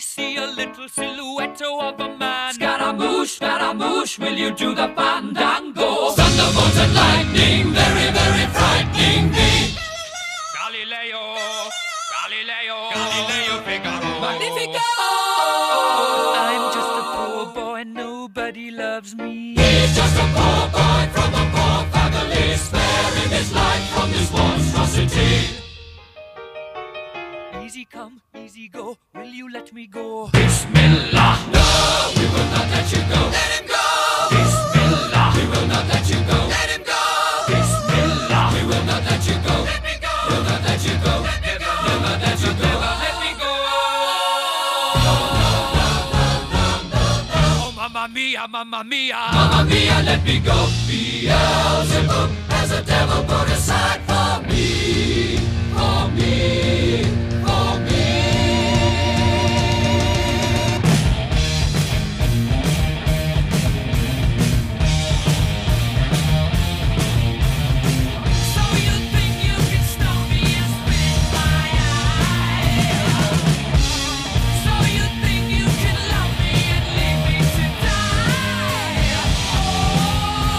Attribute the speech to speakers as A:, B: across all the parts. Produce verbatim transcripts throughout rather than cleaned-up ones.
A: see a little silhouette of a man.
B: Scaramouche, Scaramouche, will you do the fandango? Thunderbolt and lightning, very, very frightening me.
A: Galileo, Galileo, Galileo Figaro.
B: Magnifico!
A: I'm just a poor boy, nobody loves me.
B: He's just a poor boy from a poor family, sparing his life from this monstrosity.
A: Easy come, easy go, will you let me go?
B: Bismillah, no, we will not let you go. Let him go! Bismillah, we will not let you go. Let him go! Bismillah, we will not let you go. Let me go! We'll not let you go. Let me go! We'll not let you go.
A: Let me go! Oh, mamma mia, mamma mia!
B: Mamma mia, let me go. Beelzebub has a devil put aside for me, for me, for me.
A: So you think you can stop me and spit my eye? So you think you can love me and leave me to die?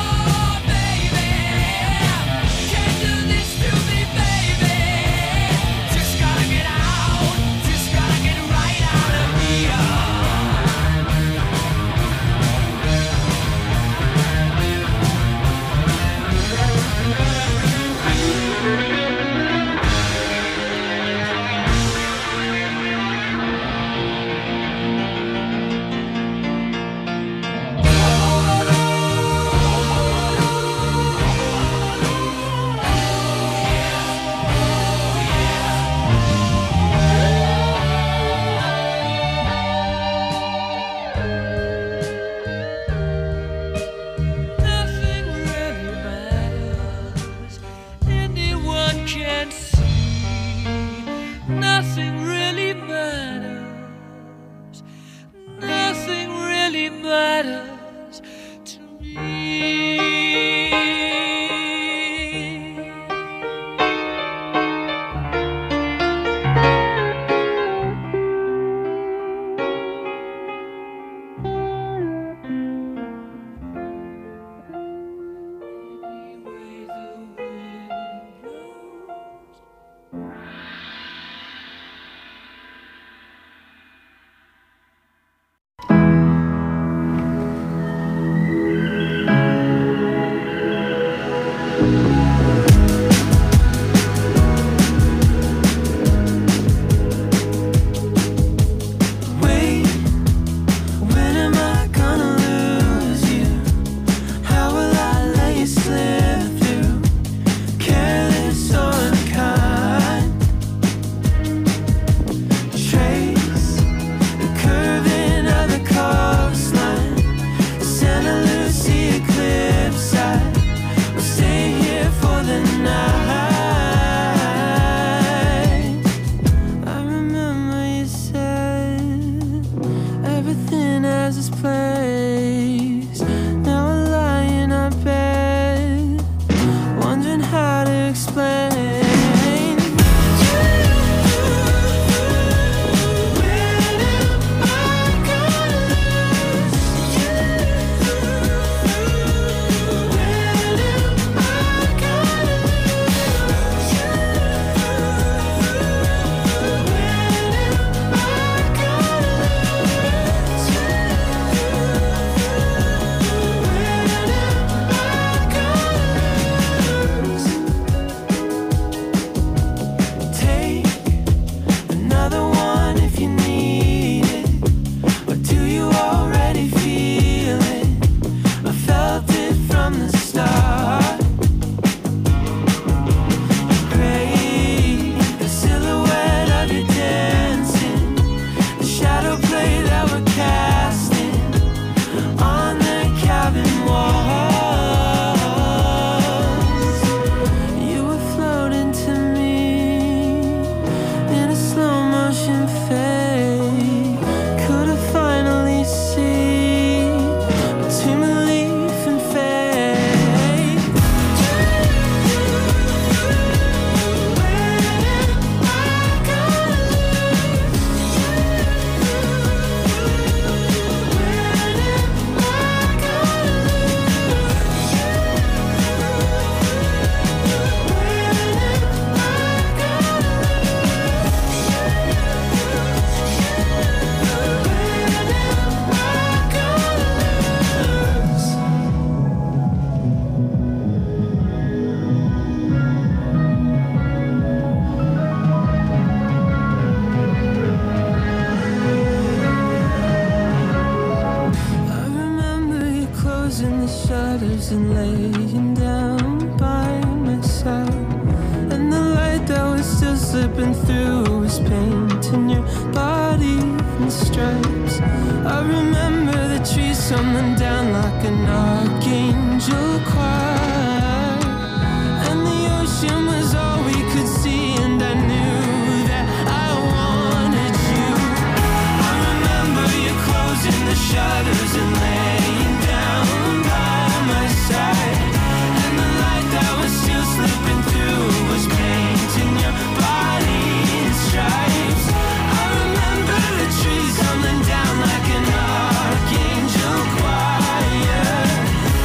A: Oh, baby, can't do this to me, baby.
C: shadows and laying down by my side. And the light that was still slipping through was painting your body in stripes. I remember the trees tumbling down like an archangel choir. And the ocean was all we could see, and I knew that I wanted you. I remember you closing the shutters and laying down by my side. And the light that was still slipping through was painting your body in stripes. I remember the trees tumbling down like an archangel choir.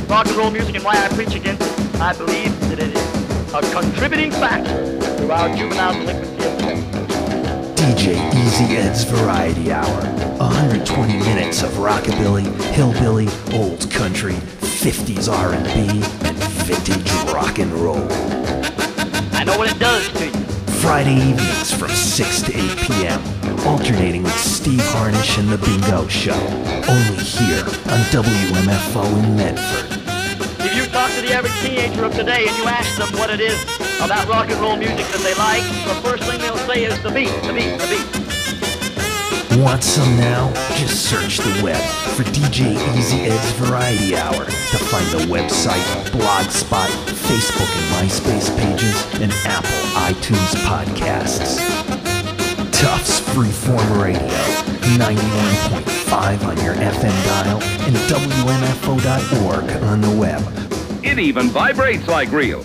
D: rock and roll music and why I preach against it. I believe that it is a contributing factor to our juvenile delinquency of sex.
E: D J Easy Ed's Variety Hour. one hundred twenty minutes of rockabilly, hillbilly, old country, fifties R and B, and vintage rock and roll.
D: I know what it does to you.
E: Friday evenings from six to eight p.m. Alternating with Steve Harnish and The Bingo Show. Only here on W M F O in Medford.
D: If you talk to the average teenager of today and you ask them what it is about rock and roll music that they like, the first thing they'll say is the beat, the beat, the beat.
E: Want some now? Just search the web for D J Easy Ed's Variety Hour to find the website, Blogspot, Facebook and MySpace pages, and Apple iTunes podcasts. Tufts Freeform Radio, ninety-one point five on your F M dial, and W M F O dot org on the web.
F: It even vibrates like real.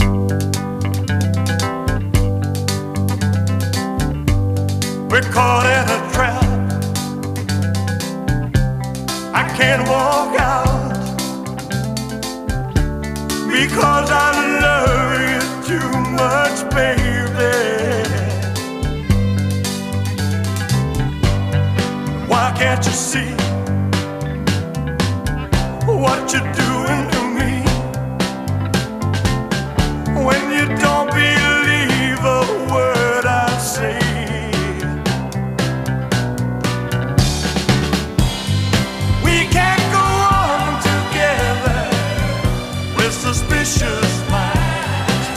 G: We're caught in a trap. I can't walk out because I love you too much, baby. Why can't you see what you're doing to me when you don't believe a word I say? Suspicious minds,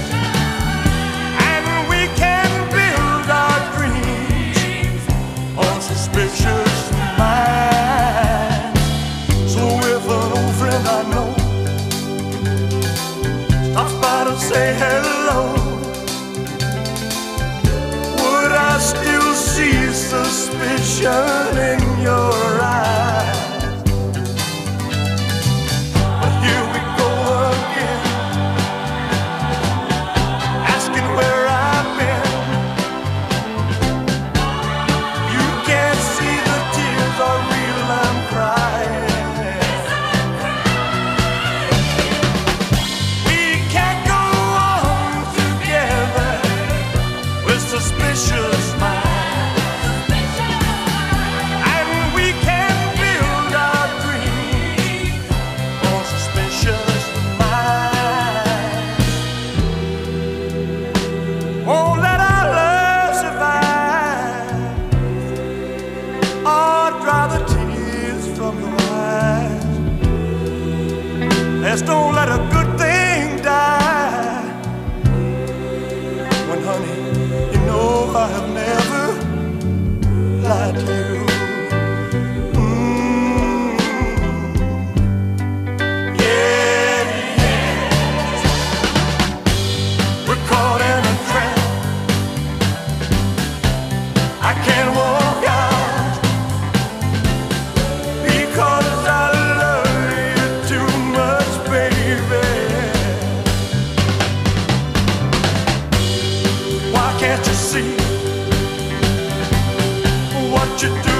G: and we can build our dreams on suspicious minds. So if an old friend I know stops by to say hello, would I still see suspicion in your eyes? Don't let a good thing die. When, honey, you know I have never lied to you. Mm. Yeah, yeah. We're caught in a trap. I can't walk out because I can't you see what you do?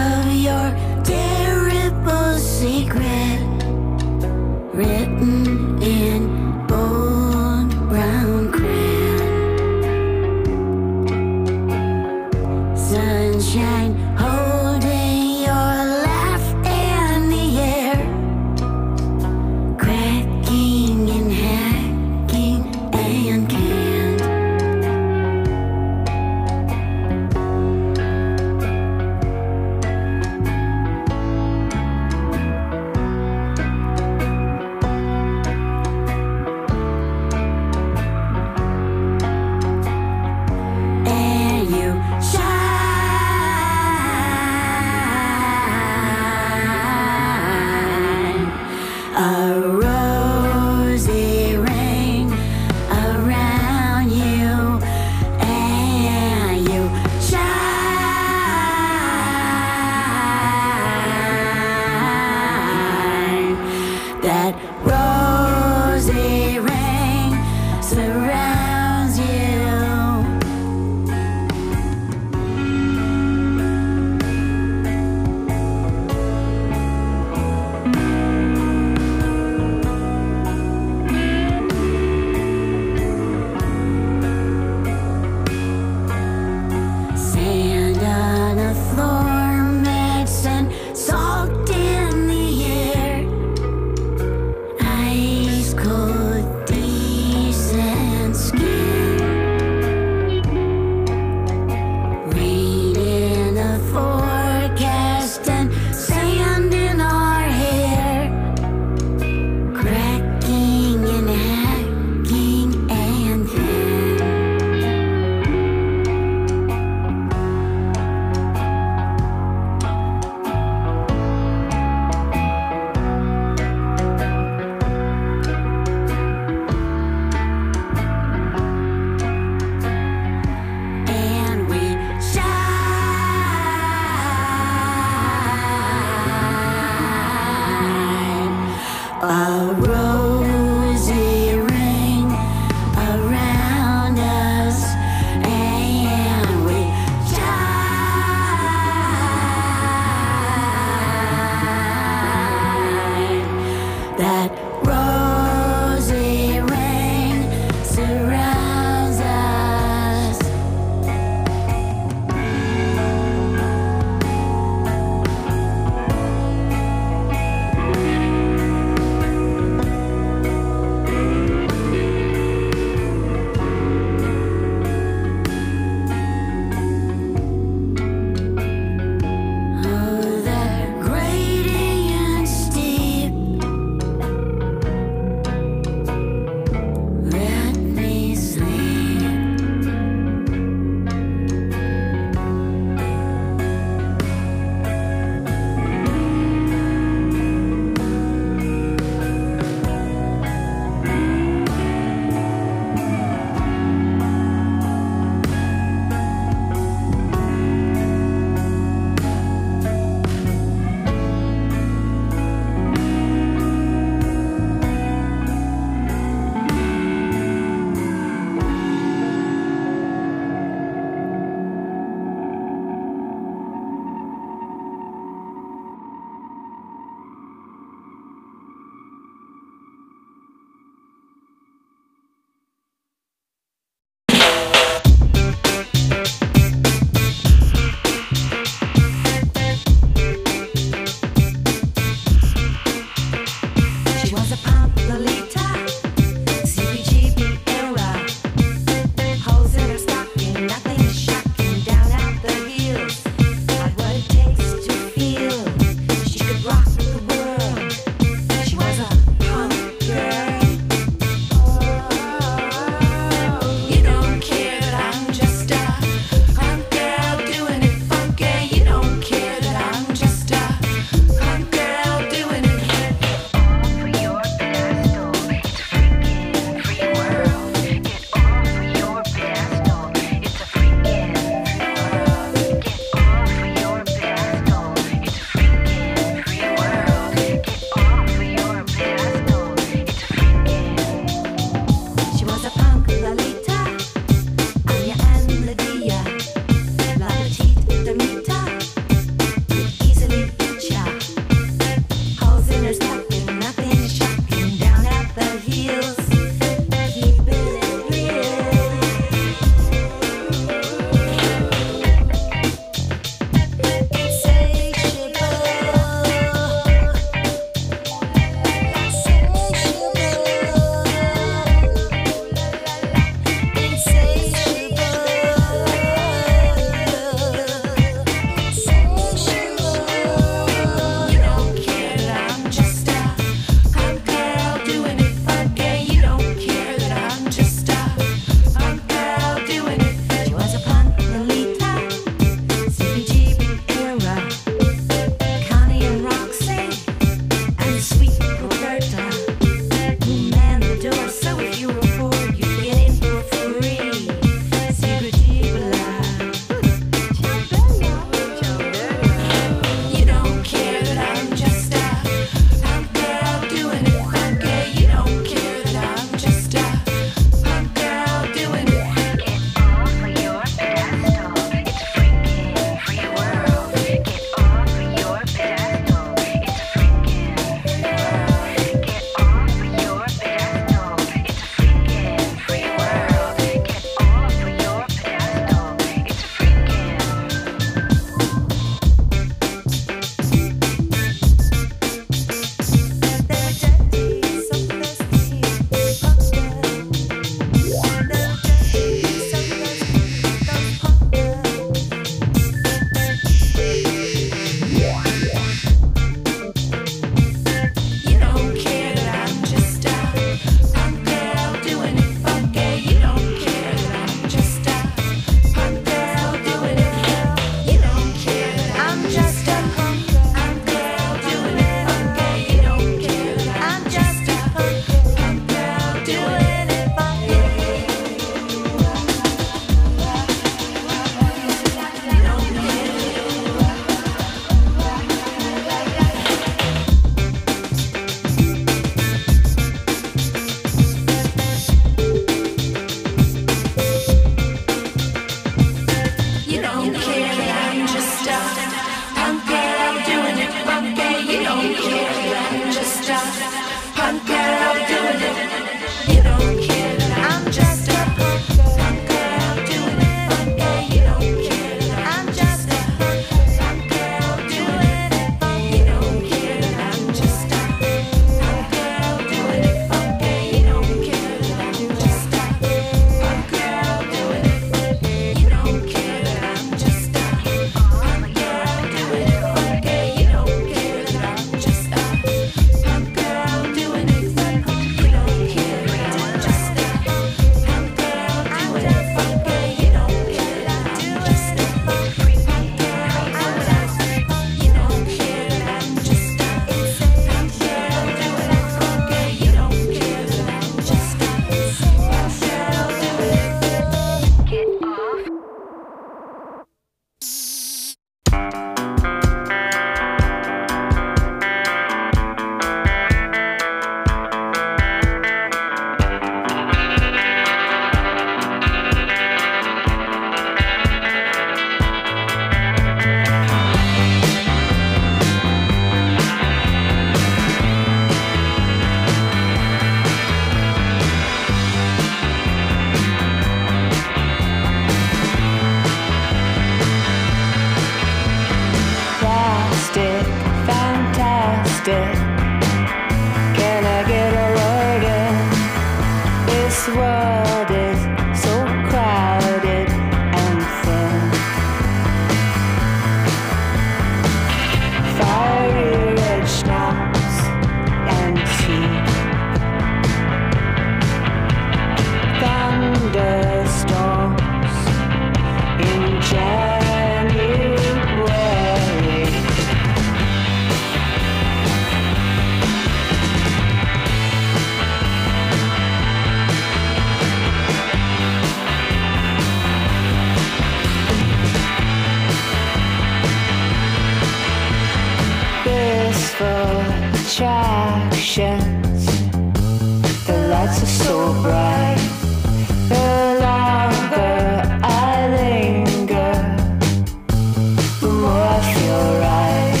H: lights are so bright. The longer I linger, the more I feel right.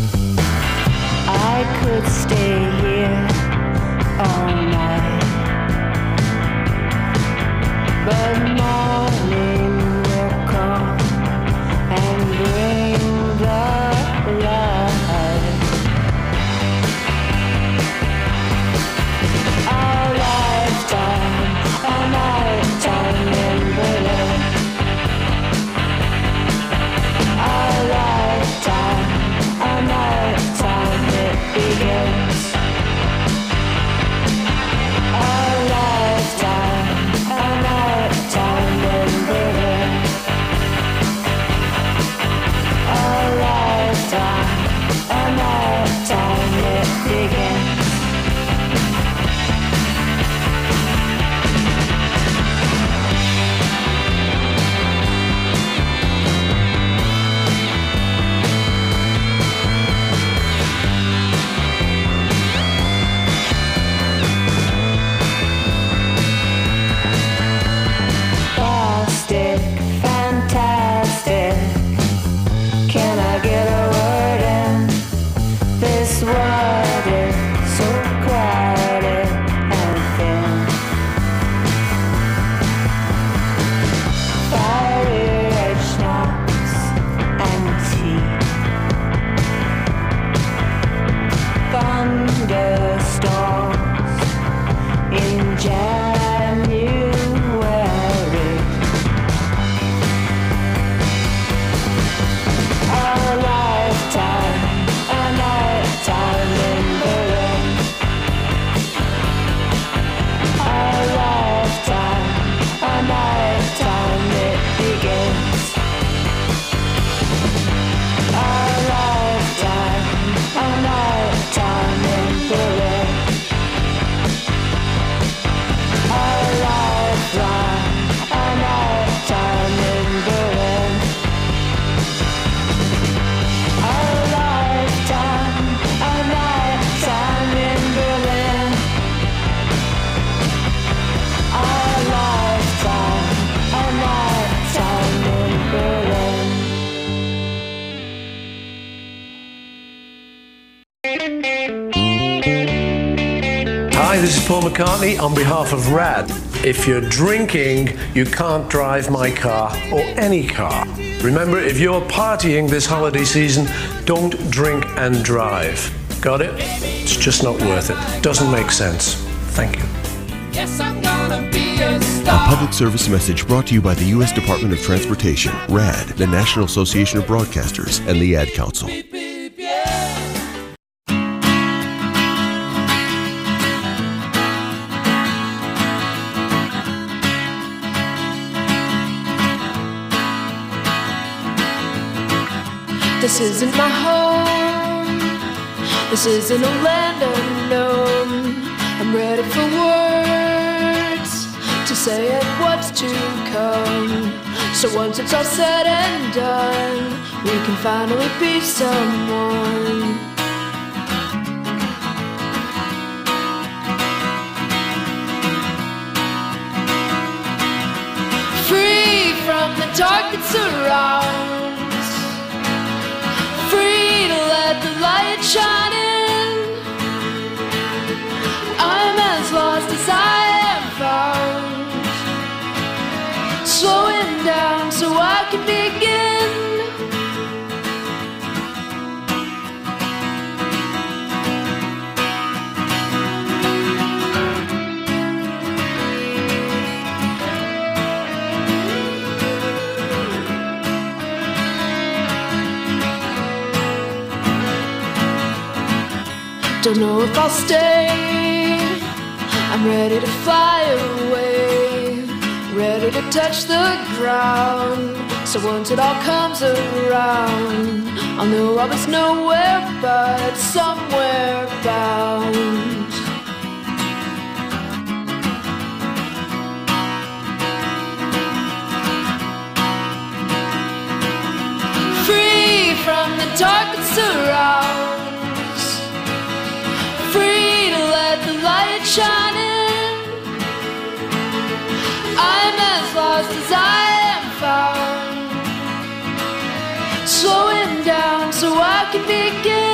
H: I could stay here all night, but morning will come and bring the light. Our lifetime, our nighttime in Berlin. Our lifetime, our nighttime it begins. Our lifetime, our nighttime in Berlin. Our lifetime, our nighttime it begins. Plastic, fantastic. Can I get a word in? This world is so crowded and thin. Fiery red schnapps and tea. Thunderstorms in January. Our lifetime, our nighttime in Berlin. Our lifetime, our nighttime it begins. Our lifetime, our nighttime in Berlin. Our lifeline, our nighttime in Berlin. Our lifetime, our nighttime in Berlin. Our lifetime, our nighttime in Berlin.
I: Hi, this is Paul McCartney on behalf of RAD. If you're drinking, you can't drive my car or any car. Remember, if you're partying this holiday season, don't drink and drive. Got it? It's just not worth it. Doesn't make sense. Thank you.
A: Yes, I'm gonna be a
J: A
A: star.
J: public service message brought to you by the U S Department of Transportation, RAD, the National Association of Broadcasters, and the Ad Council.
A: Beep, beep, yeah.
K: This isn't my home. This isn't a land unknown. I'm ready for words to say it what's to come. So once it's all said and done, we can finally be someone. Free from the dark that surrounds, free to let the light shine in. I'm as lost as I am found, slowing down so I can begin. Don't know if I'll stay. I'm ready to fly away, ready to touch the ground. So once it all comes around, I'll know I was nowhere but somewhere bound. Free from the dark that surrounds, free to let the light shine in. lost as I am found. Slowing down so I can begin.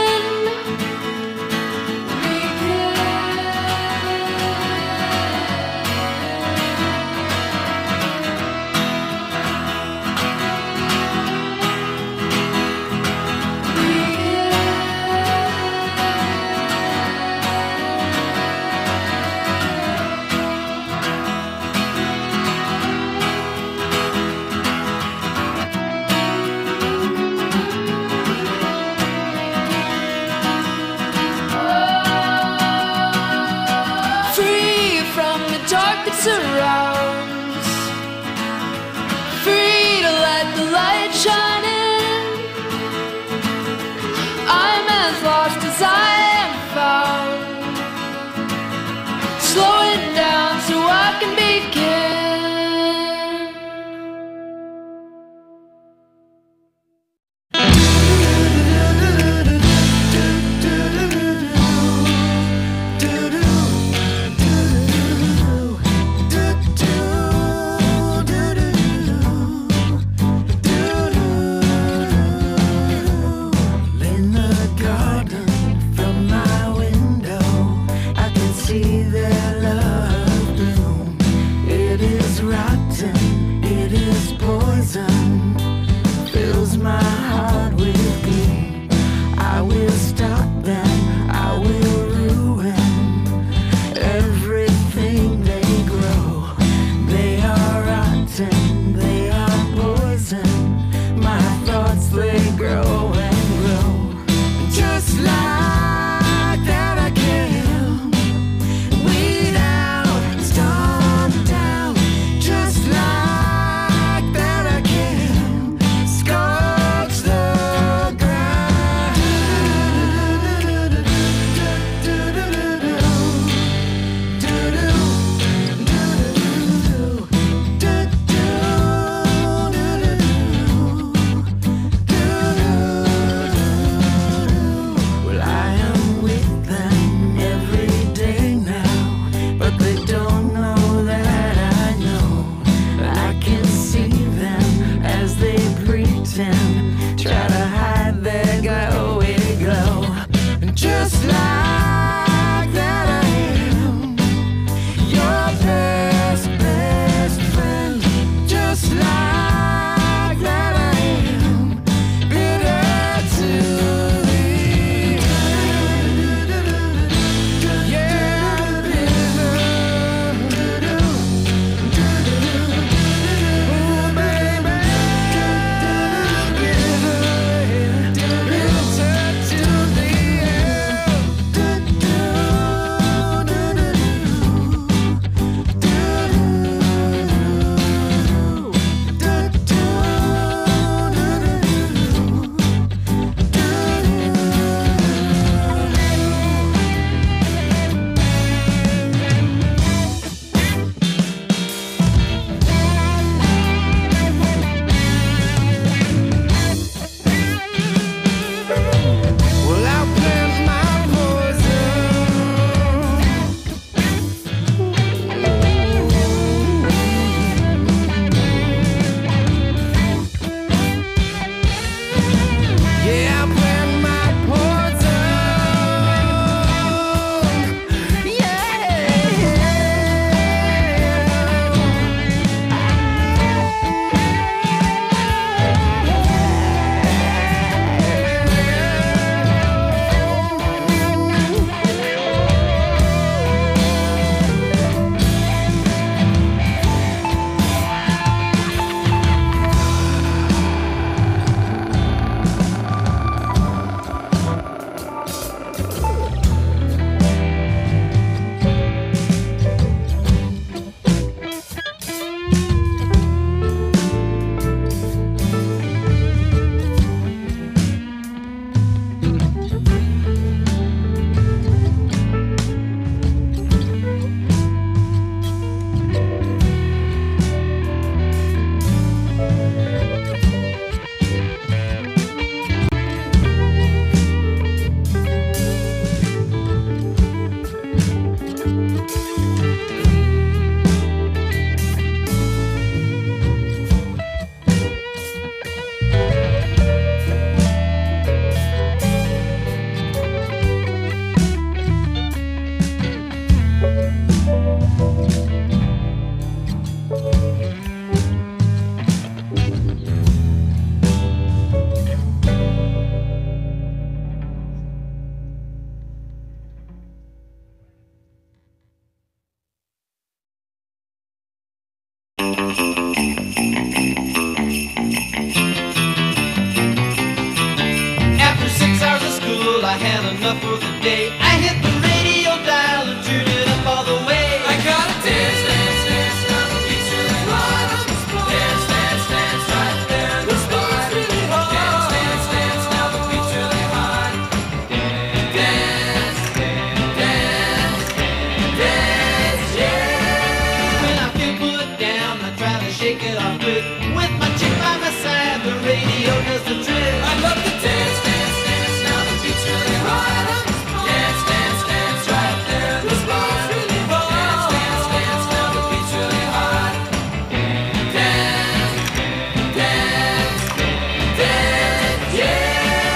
L: enough for the day. I hit the radio dial and turned it up all the way.
B: I gotta dance, dance, dance, now the beat's really hot. Dance, dance, dance, right there in the spot. Dance, dance, dance, now the beat's really hot. Dance, dance, dance, dance, yeah.
L: When I feel put down, I try to shake it off quick. With my chick by my side, the radio does the trick.
B: I love to dance, dance, dance, now the beat's really hot. Dance, dance, dance, right there in the spot. Dance, dance, dance, now the beat's really hot. Dance, dance, dance, yeah.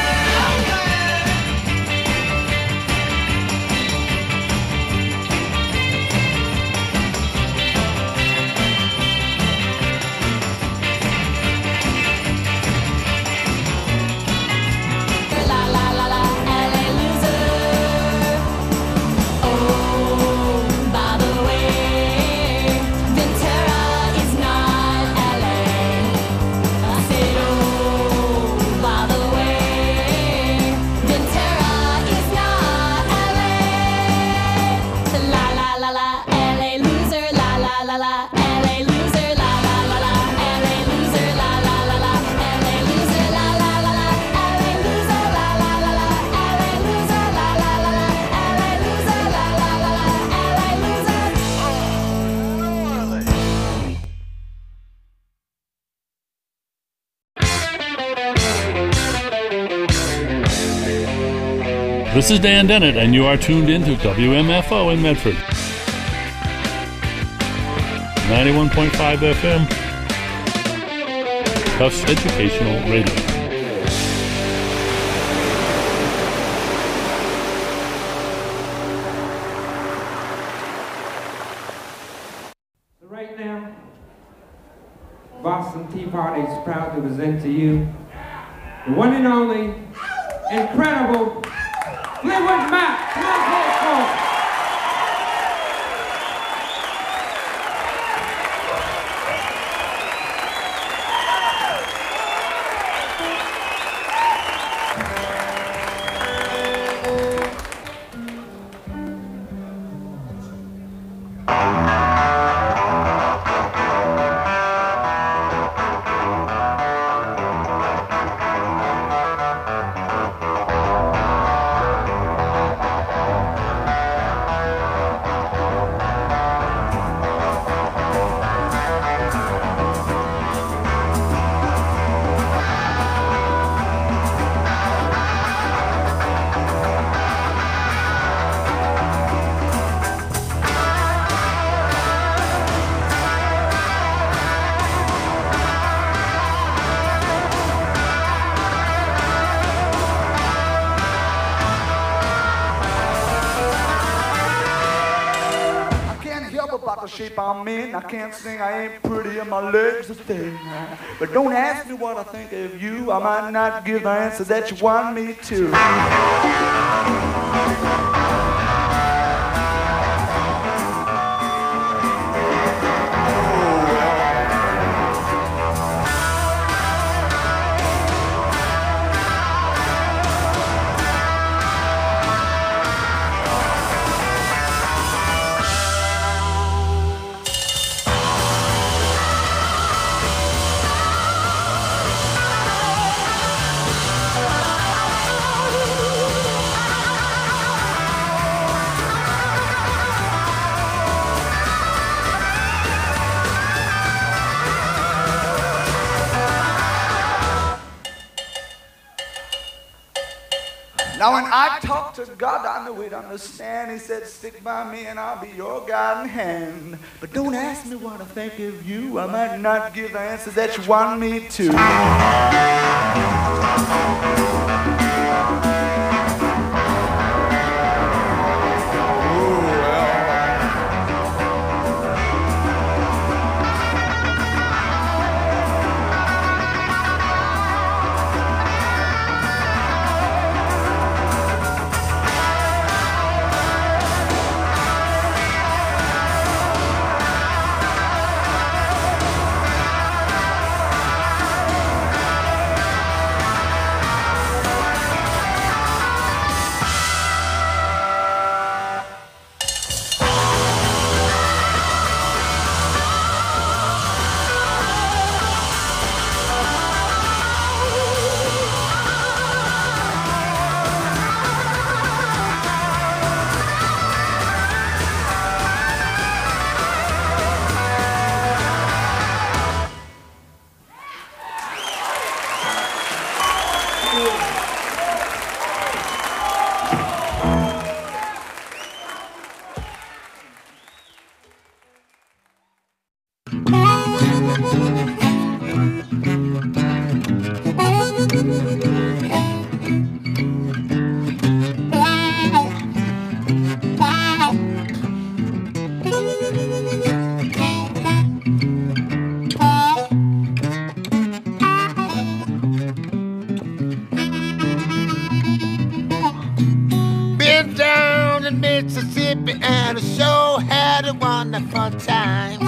K: La la la la, L A loser. Oh, by the way, Ventura is not L A. I said, oh, by the way, Ventura is not L A. La la la la, L A loser. La la la la, L A loser. La la la la, L A loser. La la la la, L A loser. La la la la, L A loser. La la la la, L A loser. La la la la, L A loser. La la la la, L A loser.
M: This is Dan Dennett, and you are tuned in to W M F O in Medford. ninety-one point five F M. Tufts Educational Radio.
N: So right now, Boston Tea Party is proud to present to you the one and only, incredible Fleetwood Mac. Come on, play it for us.
G: About the shape I'm in, I can't sing, I ain't pretty, and my legs are thin. But don't ask me what I think of you, I might not give the answer that you want me to. Now when I talk to God, I know He'd understand. He said, stick by me and I'll be your guiding hand. But don't ask me what I think of you. I might not give the answers that you want me to.
O: wonderful time.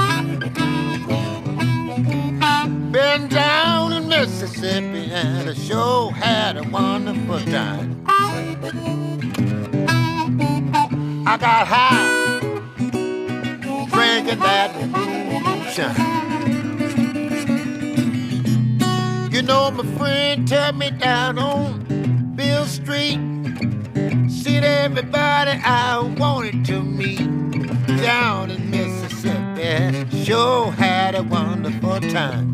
O: Been down in Mississippi and I sure had a wonderful time. I got high, drinking that moonshine. You know, my friend took me down on Bill Street. Seen everybody I wanted to meet down in Mississippi. Sure had a wonderful time.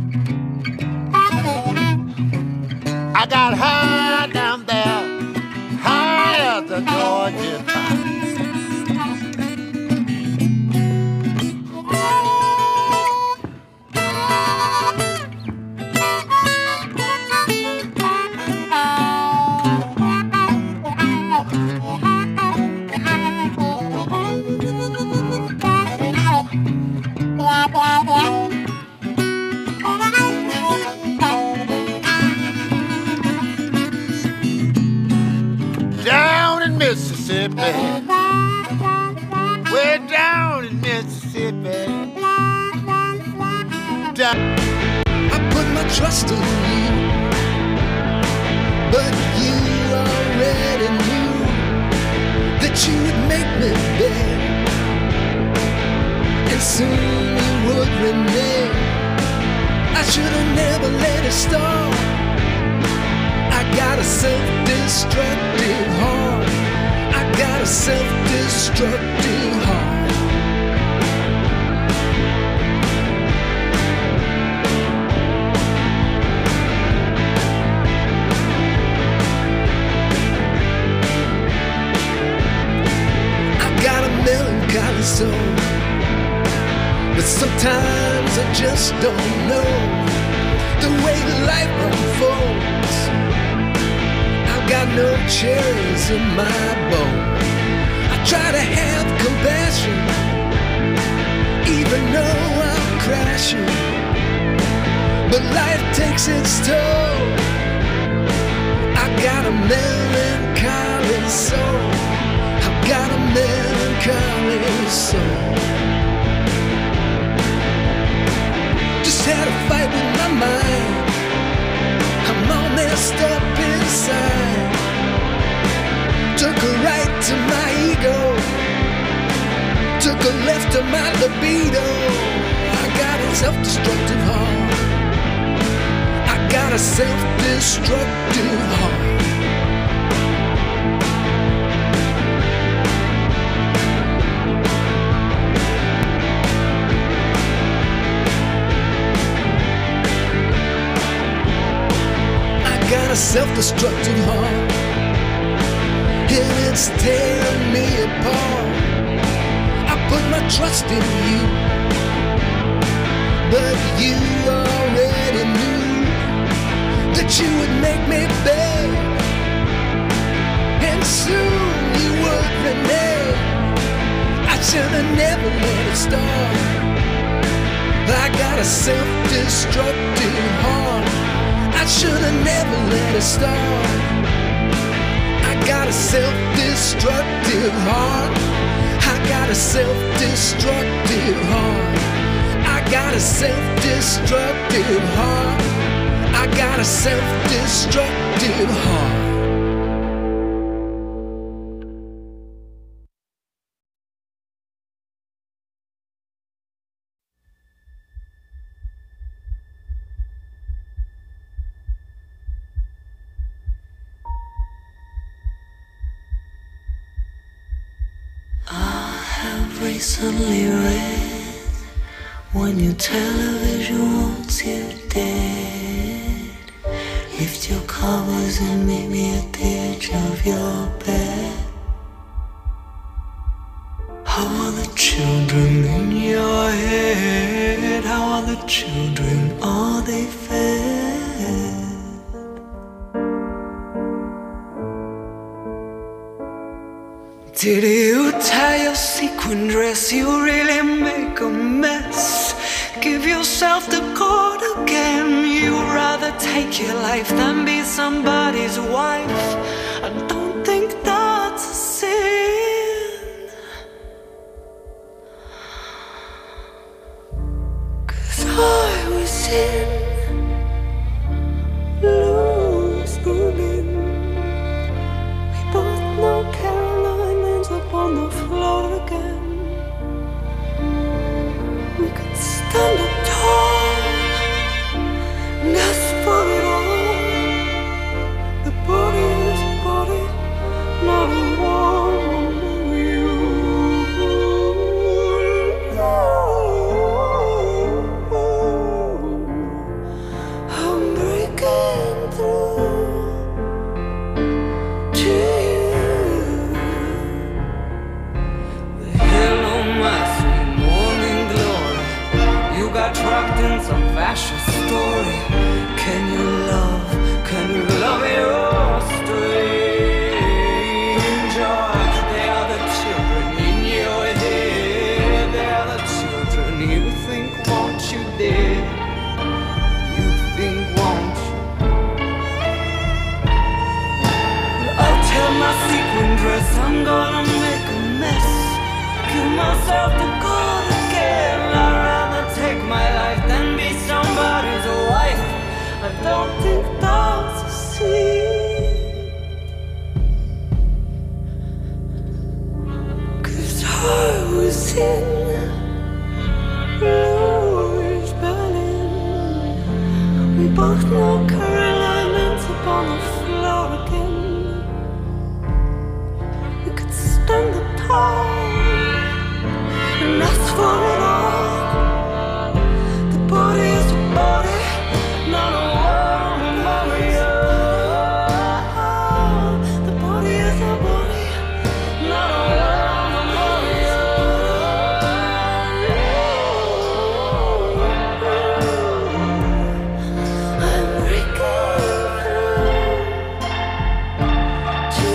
O: I got high down there, high as the Georgia pine. Down in Mississippi, way down in Mississippi. Down.
P: I put my trust in you, but you already knew that you would make me beg, and soon you would renege. I should have never let it start. I got a self-destructive heart. I got a self-destructive heart. I got a melancholy soul, but sometimes I just don't know the way life unfolds. Got no cherries in my bowl. I try to have compassion, even though I'm crashing, but life takes its toll. I got a melancholy soul. I've got a melancholy soul. Just had a fight with my mind. I'm all messed up inside. Took a right to my ego, took a left to my libido. I got a self-destructive heart. I got a self-destructive heart. Got a self-destructive heart, and it's tearing me apart. I put my trust in you, but you already knew that you would make me beg, and soon you would renege. I should have never let it start. I got a self-destructive heart. I should have never let it start. I got a self-destructive heart. I got a self-destructive heart. I got a self-destructive heart. I got a self-destructive heart.
C: Recently read when your television wants you dead. Lift your covers and meet me at the edge of your bed. How are the children in your head? How are the children? Are they fed? Did you tie your sequin dress? You really make a mess. Give yourself the cord again. You'd rather take your life than be somebody's wife. I don't think that's a sin.
P: in Louis Berlin. We both know Caroline ends up on the floor again. We could stand up tall and ask for it all. The body is a body, not a woman. Trapped in some fascist story. Can you love? Can you love your stranger? They are the children in your head. They are the children you think want you dead. You think want you. Well, I'll tear my sequin dress. I'm gonna make a mess. Kill myself to God again. I'd rather take my life than be somebody's wife. I don't think that's a sin. 'Cause I was in Louis Berlin. We both know Caroline ends up on the floor again. We could stand the tall and ask for it all. The body is a body, not a woman, Maria. The body is a body, not a woman, Maria. I'm breaking through to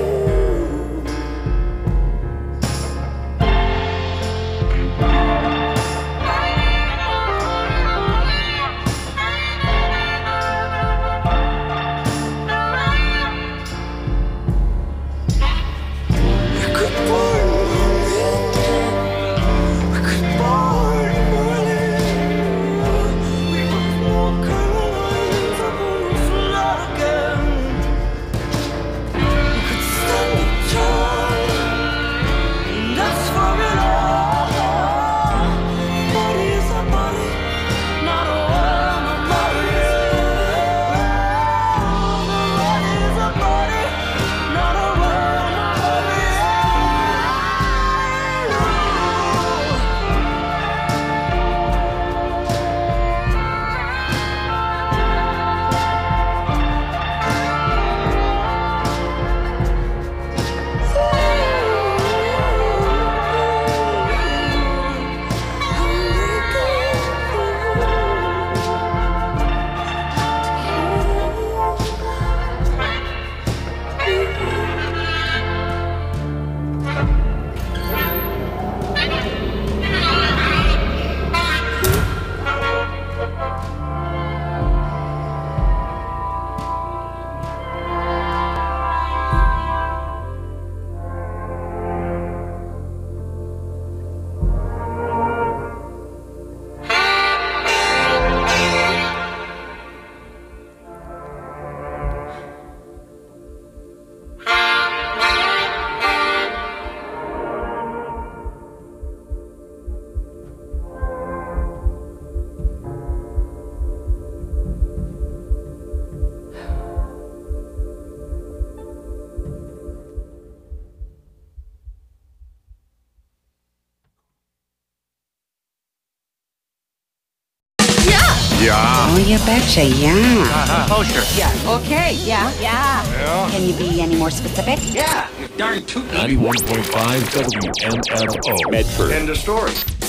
Q: Yeah.
R: Oh, you betcha, yeah.
Q: Uh-huh. Kosher.
R: Yeah. Okay, yeah. Yeah.
Q: Yeah.
R: Can you be any more specific?
Q: Yeah. You're darn tootin'.
S: ninety-one point five W M F O.
Q: Medford. End of story.